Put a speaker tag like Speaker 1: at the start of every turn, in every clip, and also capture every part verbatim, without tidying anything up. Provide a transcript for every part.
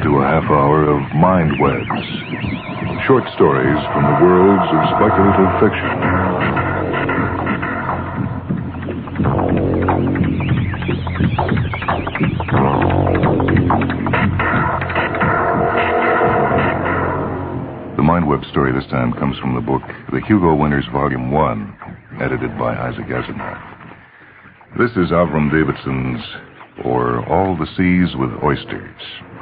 Speaker 1: to a half hour of Mind Webs. Short stories from the worlds of speculative fiction. The Mind Web story this time comes from the book The Hugo Winners, Volume one, edited by Isaac Asimov. This is Avram Davidson's Or All the Seas with Oysters.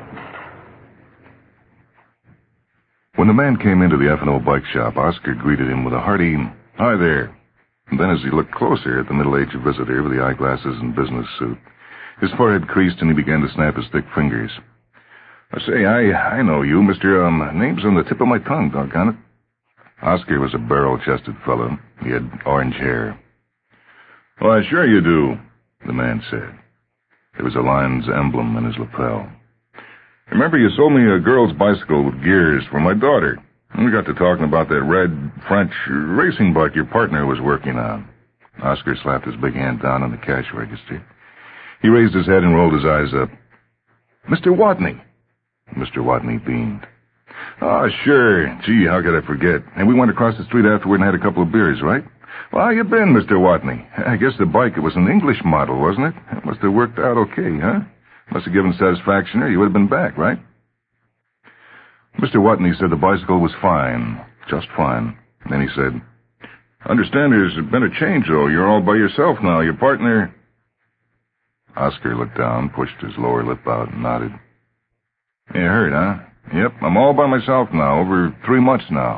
Speaker 1: When the man came into the F and O bike shop, Oscar greeted him with a hearty, "Hi there." And then as he looked closer at the middle-aged visitor with the eyeglasses and business suit, his forehead creased and he began to snap his thick fingers. I say, I I know you, Mister Um, name's on the tip of my tongue, doggone it. Oscar was a barrel-chested fellow. He had orange hair. "Why, sure you do," the man said. There was a lion's emblem in his lapel. "Remember you sold me a girl's bicycle with gears for my daughter. We got to talking about that red French racing bike your partner was working on." Oscar slapped his big hand down on the cash register. He raised his head and rolled his eyes up. "Mister Watney." Mister Watney beamed. "Oh, sure. Gee, how could I forget? And we went across the street afterward and had a couple of beers, right? Well, how you been, Mister Watney? I guess the bike, it was an English model, wasn't it? It must have worked out okay, huh? Must have given satisfaction or you would have been back, right?" Mister Watney said the bicycle was fine, just fine. Then he said, "Understand there's been a change, though. You're all by yourself now. Your partner..." Oscar looked down, pushed his lower lip out, and nodded. "You heard, huh? Yep, I'm all by myself now, over three months now."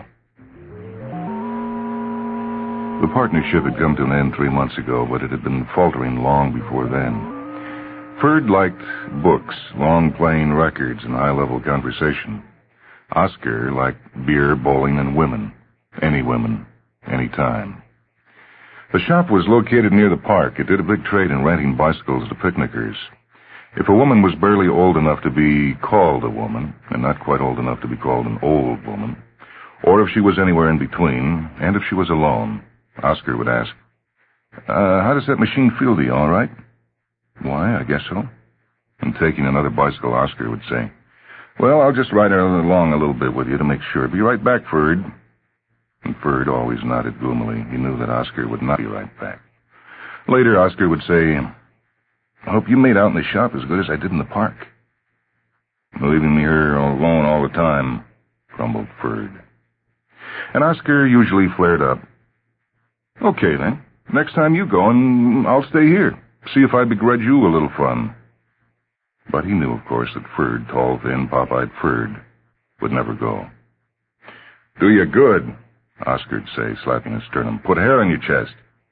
Speaker 1: The partnership had come to an end three months ago, but it had been faltering long before then. Ferd liked books, long playing records, and high-level conversation. Oscar liked beer, bowling, and women. Any women, any time. The shop was located near the park. It did a big trade in renting bicycles to picnickers. If a woman was barely old enough to be called a woman, and not quite old enough to be called an old woman, or if she was anywhere in between, and if she was alone, Oscar would ask, uh, how does that machine feel to you, all right?" "Why, I guess so." And taking another bicycle, Oscar would say, "Well, I'll just ride along a little bit with you to make sure. Be right back, Ferd." And Ferd always nodded gloomily. He knew that Oscar would not be right back. Later, Oscar would say, "I hope you made out in the shop as good as I did in the park." "Leaving me here alone all the time," grumbled Ferd. And Oscar usually flared up. "Okay, then. Next time you go, and I'll stay here. See if I begrudge you a little fun." But he knew, of course, that Ferd, tall, thin, pop-eyed Ferd, would never go. "Do you good," Oscar'd say, slapping his sternum. "Put hair on your chest."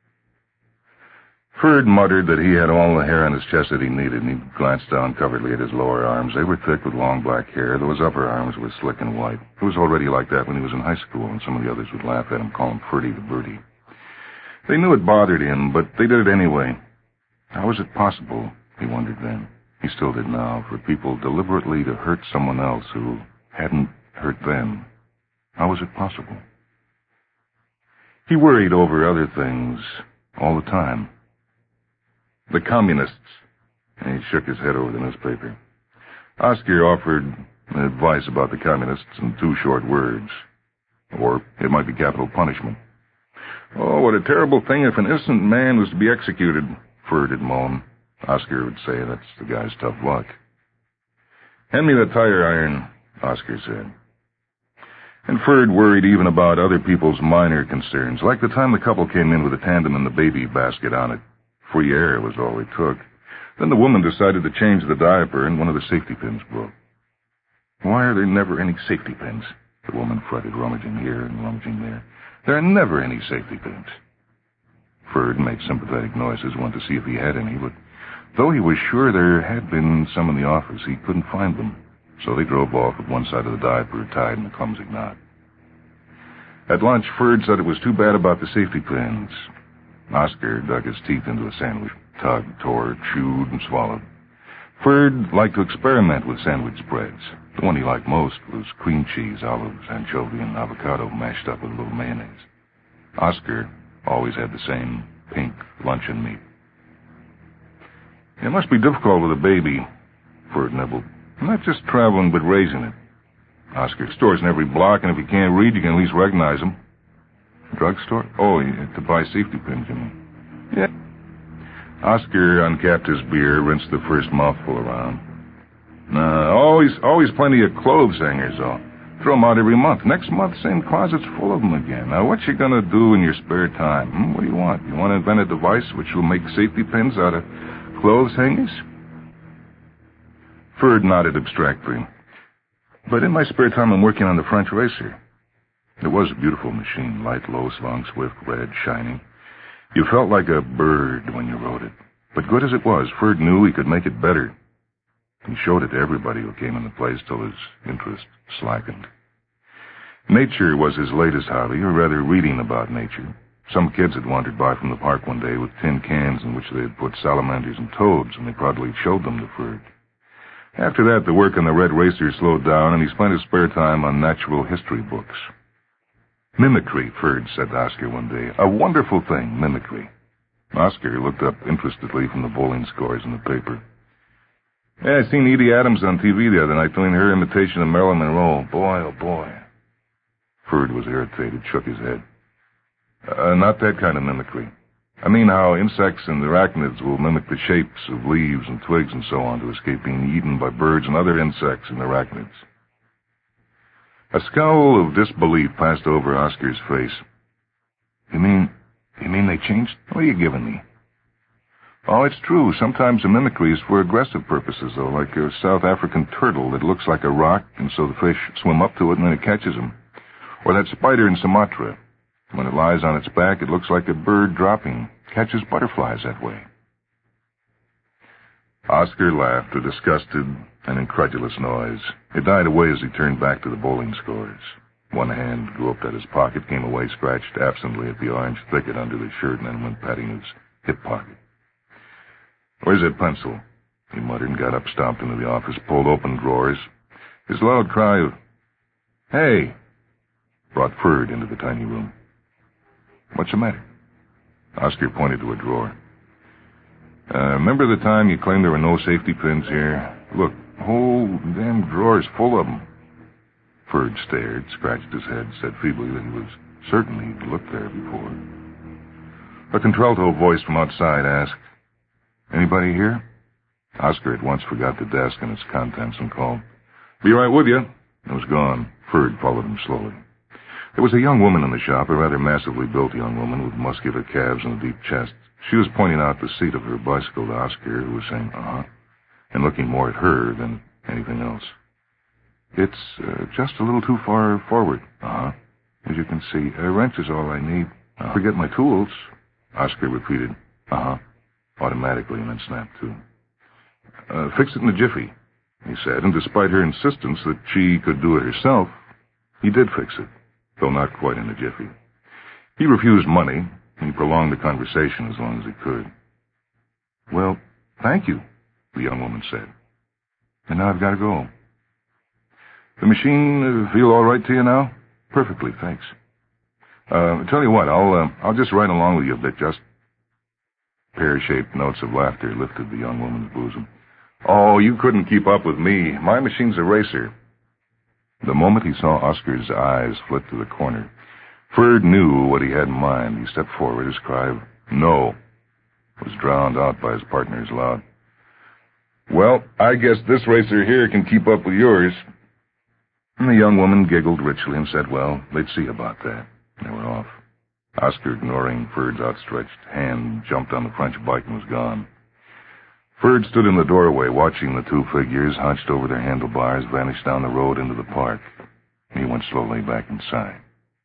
Speaker 1: Ferd muttered that he had all the hair on his chest that he needed, and he glanced down covertly at his lower arms. They were thick with long black hair, though his upper arms were slick and white. It was already like that when he was in high school, and some of the others would laugh at him, call him Ferdy the Birdie. They knew it bothered him, but they did it anyway. How was it possible, he wondered then, he still did now, for people deliberately to hurt someone else who hadn't hurt them? How was it possible? He worried over other things all the time. The communists. And he shook his head over the newspaper. Oscar offered advice about the communists in two short words. Or it might be capital punishment. "Oh, what a terrible thing if an innocent man was to be executed," Ferd would moan. Oscar would say, "That's the guy's tough luck." "Hand me the tire iron," Oscar said. And Ferd worried even about other people's minor concerns, like the time the couple came in with a tandem and the baby basket on it. Free air was all they took. Then the woman decided to change the diaper and one of the safety pins broke. "Why are there never any safety pins?" the woman fretted, rummaging here and rummaging there. "There are never any safety pins." Ferd made sympathetic noises, wanted to see if he had any, but though he was sure there had been some in the office, he couldn't find them. So they drove off with one side of the diaper tied in a clumsy knot. At lunch, Ferd said it was too bad about the safety pins. Oscar dug his teeth into a sandwich, tugged, tore, chewed, and swallowed. Ferd liked to experiment with sandwich spreads. The one he liked most was cream cheese, olives, anchovy, and avocado mashed up with a little mayonnaise. Oscar always had the same pink luncheon meat. "It must be difficult with a baby," Ferd nibbled. Not just traveling, but raising it. Oscar, stores in every block, and if you can't read, you can at least recognize them. Drugstore? Oh, to buy safety pins, you mean? Yeah. Oscar uncapped his beer, rinsed the first mouthful around. Nah, always, always plenty of clothes hangers, though. Throw them out every month. Next month, same closet's full of them again. Now, what you gonna do in your spare time? Hmm? What do you want? You want to invent a device which will make safety pins out of clothes hangers? Ferd nodded abstractly. But in my spare time, I'm working on the French racer. It was a beautiful machine, light, low, slung, swift, red, shining. You felt like a bird when you rode it. But good as it was, Ferd knew he could make it better. He showed it to everybody who came in the place till his interest slackened. Nature was his latest hobby, or rather reading about nature. Some kids had wandered by from the park one day with tin cans in which they had put salamanders and toads, and they proudly showed them to Ferd. After that, the work on the Red Racer slowed down, and he spent his spare time on natural history books. Mimicry, Ferd said to Oscar one day. A wonderful thing, mimicry. Oscar looked up interestedly from the bowling scores in the paper. Yeah, I seen Edie Adams on T V the other night doing her imitation of Marilyn Monroe. Boy, oh boy. Ferd was irritated, shook his head. Uh, not that kind of mimicry. I mean how insects and arachnids will mimic the shapes of leaves and twigs and so on to escape being eaten by birds and other insects and arachnids. A scowl of disbelief passed over Oscar's face. You mean, you mean they changed? What are you giving me? Oh, it's true. Sometimes the mimicry is for aggressive purposes, though, like a South African turtle that looks like a rock, and so the fish swim up to it and then it catches them. Or that spider in Sumatra. When it lies on its back, it looks like a bird dropping. Catches butterflies that way. Oscar laughed, a disgusted and incredulous noise. It died away as he turned back to the bowling scores. One hand groped at his pocket, came away, scratched absently at the orange thicket under the shirt, and then went patting his hip pocket. Where's that pencil? He muttered and got up, stomped into the office, pulled open drawers. His loud cry of, "Hey!" brought Ferd into the tiny room. What's the matter? Oscar pointed to a drawer. Uh, remember the time you claimed there were no safety pins here? Look, whole damn drawer's full of them. Ferd stared, scratched his head, said feebly that he was certain he'd looked there before. A contralto voice from outside asked, "Anybody here?" Oscar at once forgot the desk and its contents and called, "Be right with you." It was gone. Ferd followed him slowly. There was a young woman in the shop, a rather massively built young woman with muscular calves and a deep chest. She was pointing out the seat of her bicycle to Oscar, who was saying, uh-huh, and looking more at her than anything else. It's uh, just a little too far forward. Uh-huh. As you can see, a wrench is all I need. Uh-huh. Forget my tools. Oscar repeated, uh-huh, automatically, and then snapped to. Uh, fix it in a jiffy, he said, and despite her insistence that she could do it herself, he did fix it, though not quite in a jiffy. He refused money, and he prolonged the conversation as long as he could. "Well, thank you," the young woman said. "And now I've got to go." "The machine uh, feel all right to you now?" "Perfectly, thanks." Uh, tell you what, I'll, uh, I'll just ride along with you a bit, just... Pear-shaped notes of laughter lifted the young woman's bosom. "Oh, you couldn't keep up with me. My machine's a racer." The moment he saw Oscar's eyes flit to the corner, Ferd knew what he had in mind. He stepped forward. His cry of, "No," was drowned out by his partner's loud, "Well, I guess this racer here can keep up with yours." And the young woman giggled richly and said, well, they'd see about that. They were off. Oscar, ignoring Ferd's outstretched hand, jumped on the French bike and was gone. Ferd stood in the doorway, watching the two figures, hunched over their handlebars, vanish down the road into the park. He went slowly back inside.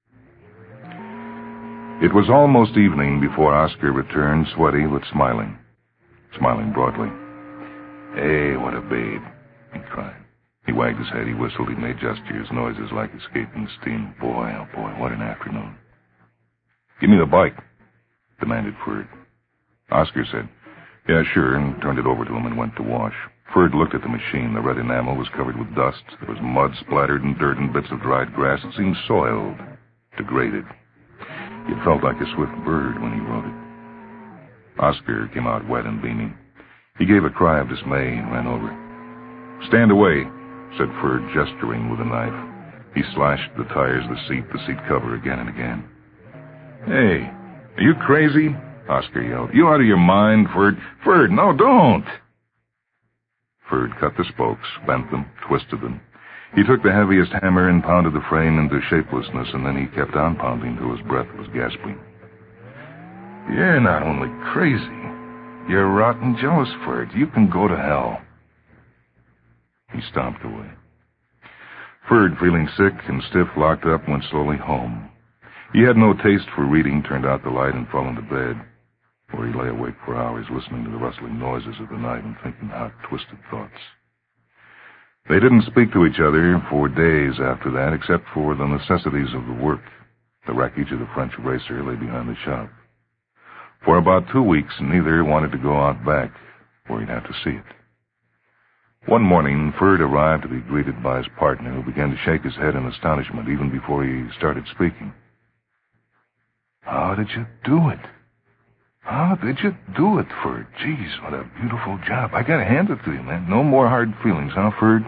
Speaker 1: It was almost evening before Oscar returned, sweaty but smiling. Smiling broadly. "Hey, what a babe," he cried. He wagged his head, he whistled, he made gestures, noises like escaping steam. Boy, oh boy, what an afternoon. "Give me the bike," demanded Ferd. Oscar said, "Yeah, sure," and turned it over to him and went to wash. Ferd looked at the machine. The red enamel was covered with dust. There was mud splattered and dirt and bits of dried grass. It seemed soiled, degraded. He had felt like a swift bird when he rode it. Oscar came out wet and beaming. He gave a cry of dismay and ran over. Stand away, said Ferd, gesturing with a knife. He slashed the tires, the seat, the seat cover again and again. Hey, are you crazy? Oscar yelled. You out of your mind, Ferd? Ferd, no, don't! Ferd cut the spokes, bent them, twisted them. He took the heaviest hammer and pounded the frame into shapelessness, and then he kept on pounding till his breath was gasping. You're not only crazy, you're rotten jealous, Ferd. You can go to hell. He stomped away. Ferd, feeling sick and stiff, locked up, went slowly home. He had no taste for reading, turned out the light, and fell into bed, where he lay awake for hours listening to the rustling noises of the night and thinking hot, twisted thoughts. They didn't speak to each other for days after that, except for the necessities of the work. The wreckage of the French racer lay behind the shop. For about two weeks, neither wanted to go out back, where he'd have to see it. One morning, Ferd arrived to be greeted by his partner, who began to shake his head in astonishment even before he started speaking. How did you do it? How did you do it, Ferd? Jeez, what a beautiful job. I gotta hand it to you, man. No more hard feelings, huh, Ferd?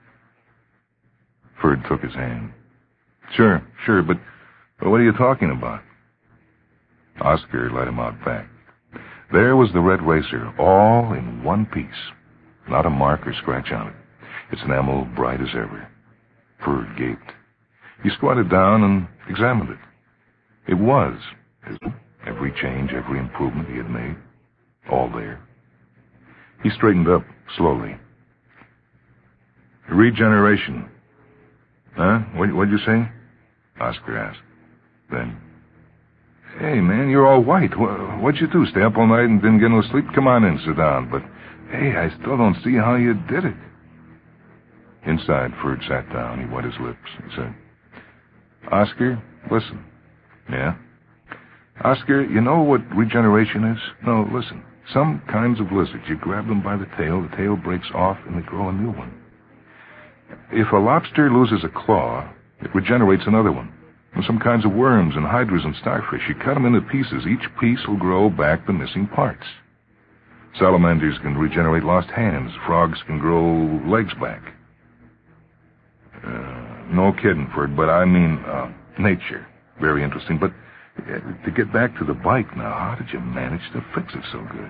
Speaker 1: Ferd took his hand. Sure, sure, but what are you talking about? Oscar let him out back. There was the red racer, all in one piece. Not a mark or scratch on it. Its enamel bright as ever. Ferd gaped. He squatted down and examined it. It was his. Every change, every improvement he had made, all there. He straightened up slowly. Regeneration. Huh? What, what'd you say? Oscar asked. Then, hey, man, you're all white. What, what'd you do, stay up all night and didn't get no sleep? Come on in, sit down. But, hey, I still don't see how you did it. Inside, Ferd sat down. He wet his lips. He said, Oscar, listen. Yeah? Oscar, you know what regeneration is? No, listen. Some kinds of lizards, you grab them by the tail, the tail breaks off, and they grow a new one. If a lobster loses a claw, it regenerates another one. And some kinds of worms and hydras and starfish, you cut them into pieces. Each piece will grow back the missing parts. Salamanders can regenerate lost hands. Frogs can grow legs back. Uh, no kidding, Ferd, but I mean uh, nature. Very interesting, but uh, to get back to the bike now, how did you manage to fix it so good?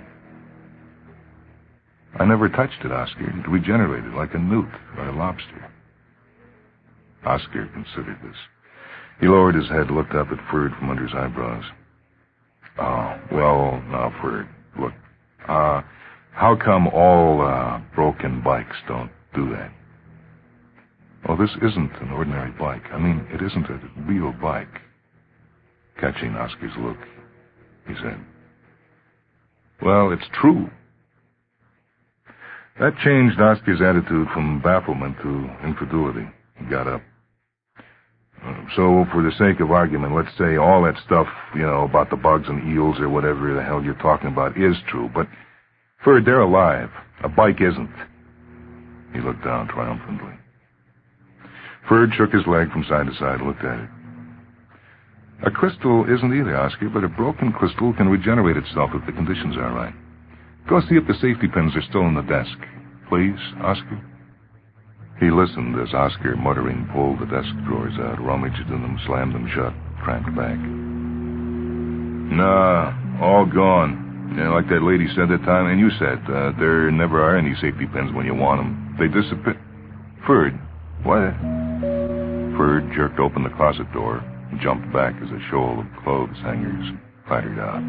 Speaker 1: I never touched it, Oscar. It regenerated like a newt or a lobster. Oscar considered this. He lowered his head, looked up at Ferd from under his eyebrows. Oh, well, now, Ferd, look. Uh, how come all uh, broken bikes don't do that? Well, this isn't an ordinary bike. I mean, it isn't a real bike. Catching Oscar's look, he said, well, it's true. That changed Oscar's attitude from bafflement to incredulity. He got up. Uh, so, for the sake of argument, let's say all that stuff, you know, about the bugs and eels or whatever the hell you're talking about is true, but, Ferd, they're alive. A bike isn't. He looked down triumphantly. Ferd shook his leg from side to side and looked at it. A crystal isn't either, Oscar, but a broken crystal can regenerate itself if the conditions are right. Go see if the safety pins are still in the desk. Please, Oscar? He listened as Oscar, muttering, pulled the desk drawers out, rummaged in them, slammed them shut, cranked back. Nah, all gone. Yeah, like that lady said that time, and you said, uh, there never are any safety pins when you want them. They disappear. Ferd, what? Ferd jerked open the closet door and jumped back as a shoal of clothes hangers clattered out.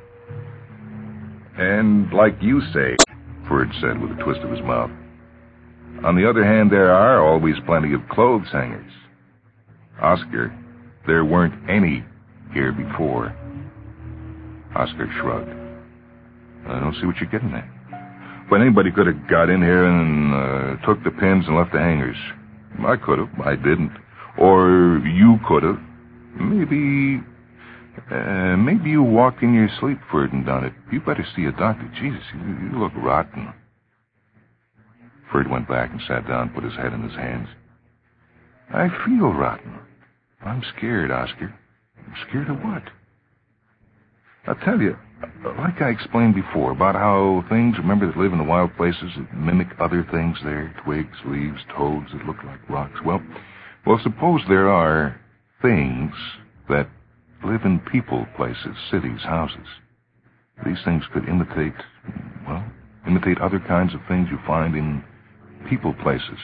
Speaker 1: And like you say, Ferd said with a twist of his mouth, on the other hand, there are always plenty of clothes hangers. Oscar, there weren't any here before. Oscar shrugged. I don't see what you're getting at. But anybody could have got in here and uh, took the pins and left the hangers. I could have. I didn't. Or you could have. Maybe... Uh, maybe you walked in your sleep, Ferd, and done it. You better see a doctor. Jesus, you, you look rotten. Ferd went back and sat down, put his head in his hands. I feel rotten. I'm scared, Oscar. I'm scared of what? I'll tell you, Like I explained before, about how things, remember, that live in the wild places that mimic other things there, twigs, leaves, toads that look like rocks. Well, well, suppose there are things that live in people places, cities, houses. These things could imitate, well, imitate other kinds of things you find in people places.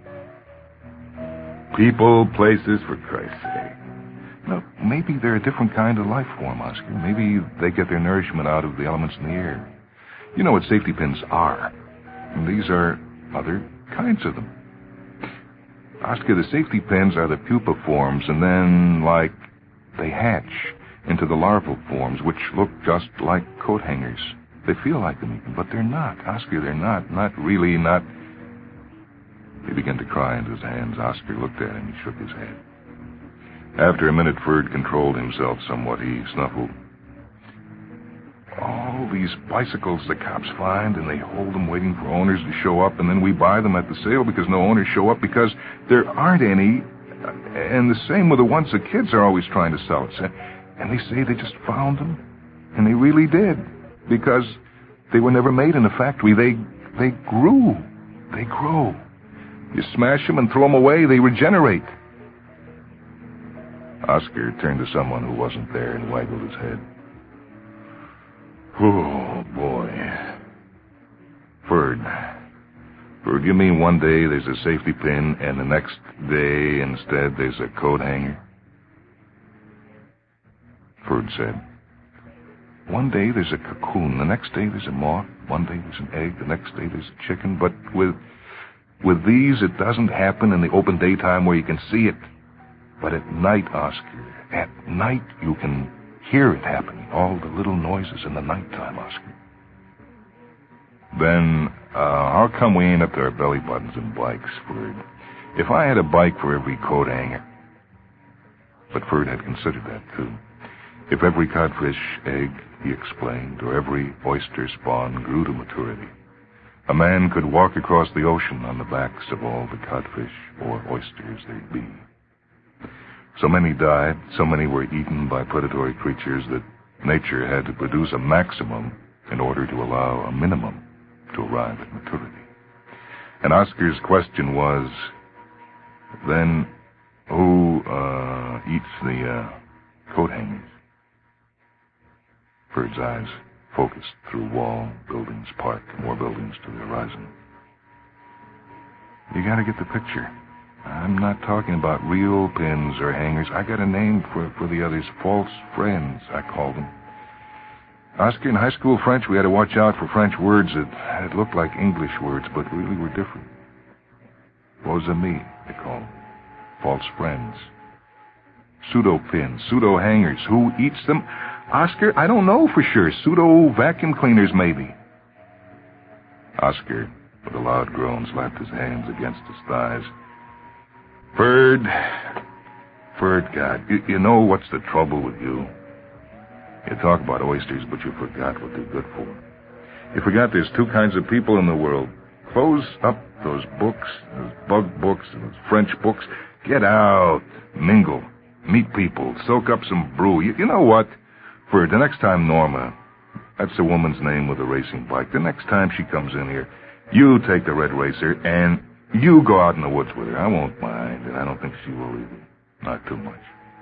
Speaker 2: People places, for Christ's sake.
Speaker 1: Now, maybe they're a different kind of life form, Oscar. Maybe they get their nourishment out of the elements in the air. You know what safety pins are. And these are other kinds of them. Oscar, the safety pins are the pupa forms, and then, like, they hatch into the larval forms, which look just like coat hangers. They feel like them even, but they're not. Oscar, they're not. Not really, not... He began to cry into his hands. Oscar looked at him. He shook his head. After a minute, Ferd controlled himself somewhat. He snuffled. All these bicycles the cops find, and they hold them waiting for owners to show up, and then we buy them at the sale because no owners show up because there aren't any. And the same with the ones the kids are always trying to sell us. And they say they just found them. And they really did. Because they were never made in a factory. They they grew. They grow. You smash them and throw them away, they regenerate. Oscar turned to someone who wasn't there and waggled his head. Oh, boy. Ferd. Ferd, you mean one day there's a safety pin and the next day instead there's a coat hanger? Ferd said, one day there's a cocoon, the next day there's a moth, one day there's an egg, the next day there's a chicken, but with... With these, it doesn't happen in the open daytime where you can see it. But at night, Oscar, at night you can hear it happening. All the little noises in the nighttime, Oscar. Then, uh, how come we ain't up to our belly buttons in bikes, Ferd? If I had a bike for every coat hanger... But Ferd had considered that, too. If every codfish egg, he explained, or every oyster spawn grew to maturity, a man could walk across the ocean on the backs of all the codfish or oysters there'd be. So many died, so many were eaten by predatory creatures that nature had to produce a maximum in order to allow a minimum to arrive at maturity. And Oscar's question was, then, who uh, eats the uh, coat hangers? Ferd's eyes focused through wall, buildings, park, more buildings to the horizon. You gotta get the picture. I'm not talking about real pins or hangers. I got a name for, for the others. False friends, I call them. Oscar, in high school French, we had to watch out for French words that had looked like English words, but really were different. Faux amis, they call them. False friends. Pseudo-pins, pseudo-hangers. Who eats them? Oscar, I don't know for sure. Pseudo-vacuum cleaners, maybe. Oscar, with a loud groan, slapped his hands against his thighs. Ferd, Ferd, God, you, you know what's the trouble with you? You talk about oysters, but you forgot what they're good for. You forgot there's two kinds of people in the world. Close up those books, those bug books, and those French books. Get out, mingle, meet people, soak up some brew. You, you know what? For the next time Norma, that's a woman's name with a racing bike, the next time she comes in here, you take the red racer and you go out in the woods with her. I won't mind, and I don't think she will either. Not too much.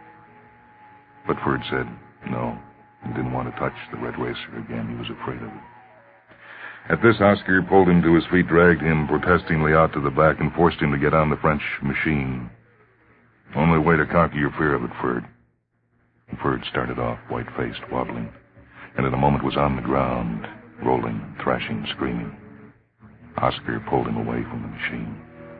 Speaker 1: But Ferd said no. He didn't want to touch the red racer again. He was afraid of it. At this, Oscar pulled him to his feet, dragged him protestingly out to the back, and forced him to get on the French machine. Only way to conquer your fear of it, Ferd. And Ferd started off, white-faced, wobbling, and in a moment was on the ground, rolling, thrashing, screaming. Oscar pulled him away from the machine.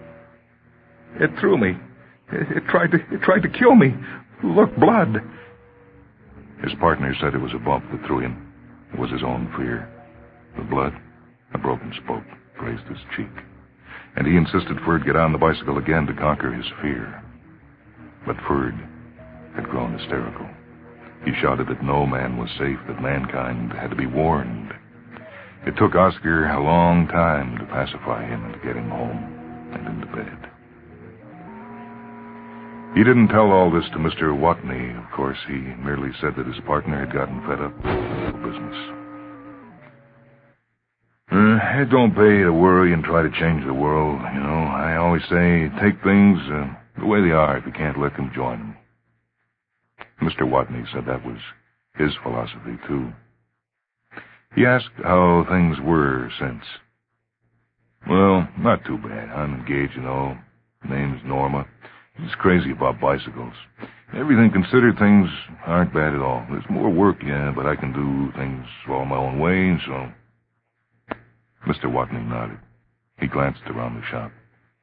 Speaker 1: It threw me. It, it tried to it tried to kill me. Look, blood. His partner said it was a bump that threw him. It was his own fear. The blood, a broken spoke, grazed his cheek. And he insisted Ferd get on the bicycle again to conquer his fear. But Ferd had grown hysterical. He shouted that no man was safe, that mankind had to be warned. It took Oscar a long time to pacify him and to get him home and into bed. He didn't tell all this to Mister Watney, of course. He merely said that his partner had gotten fed up. business. Uh, it don't pay to worry and try to change the world, you know. I always say, take things uh, the way they are. If you can't let them, join them. Mister Watney said that was his philosophy, too. He asked how things were since. Well, not too bad. I'm engaged, you know. Name's Norma. She's crazy about bicycles. Everything considered, things aren't bad at all. There's more work, yeah, but I can do things all my own way, so... Mister Watney nodded. He glanced around the shop.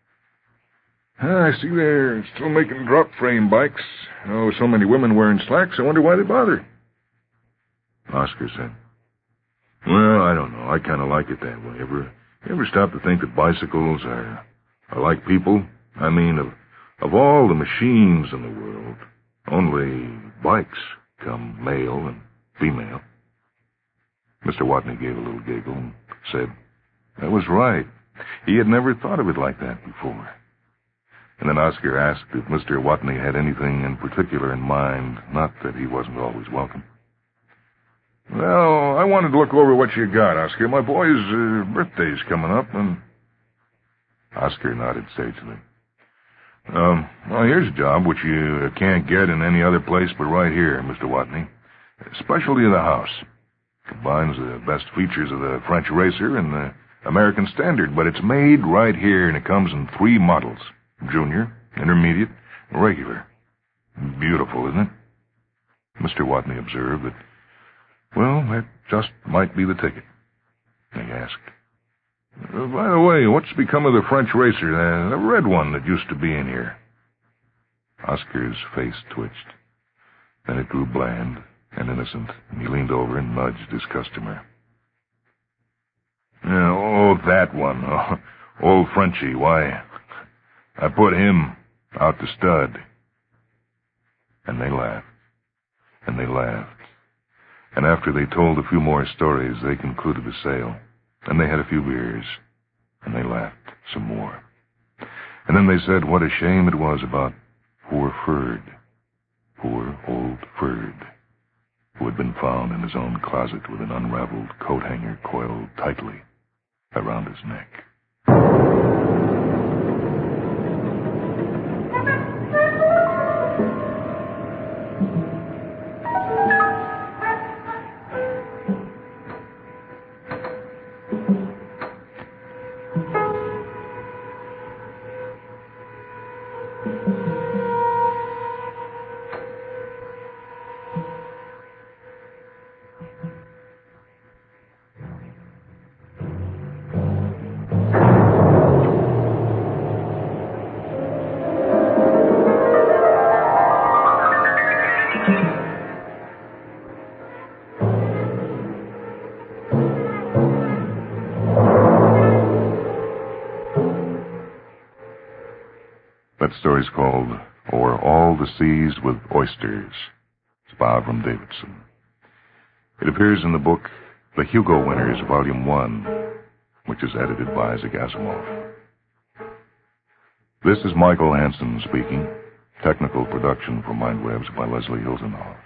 Speaker 1: I see they're still making drop-frame bikes. Oh, so many women wearing slacks, I wonder why they bother. Oscar said, well, I don't know. I kind of like it that way. Ever, ever stop to think that bicycles are, are like people? I mean, of, of all the machines in the world, only bikes come male and female. Mister Watney gave a little giggle and said, that was right. He had never thought of it like that before. And then Oscar asked if Mister Watney had anything in particular in mind, not that he wasn't always welcome. Well, I wanted to look over what you got, Oscar. My boy's uh, birthday's coming up, and... Oscar nodded sagely. Um, well, here's a job which you can't get in any other place but right here, Mister Watney. Specialty of the house. Combines the best features of the French racer and the American standard, but it's made right here, and it comes in three models. Junior, intermediate, regular. Beautiful, isn't it? Mister Watney observed that, well, that just might be the ticket. He asked, uh, by the way, what's become of the French racer, the, the red one that used to be in here? Oscar's face twitched. Then it grew bland and innocent, and he leaned over and nudged his customer. Yeah, oh, that one. Oh, old Frenchie, why, I put him out to stud. And they laughed, and they laughed. And after they told a few more stories, they concluded the sale. And they had a few beers, and they laughed some more. And then they said what a shame it was about poor Ferd, poor old Ferd, who had been found in his own closet with an unraveled coat hanger coiled tightly around his neck. That story's called O'er All the Seas with Oysters. It's by Avram Davidson. It appears in the book The Hugo Winners, Volume one, which is edited by Isaac Asimov. This is Michael Hansen speaking. Technical production for Mindwebs by Leslie Hilsenhoff.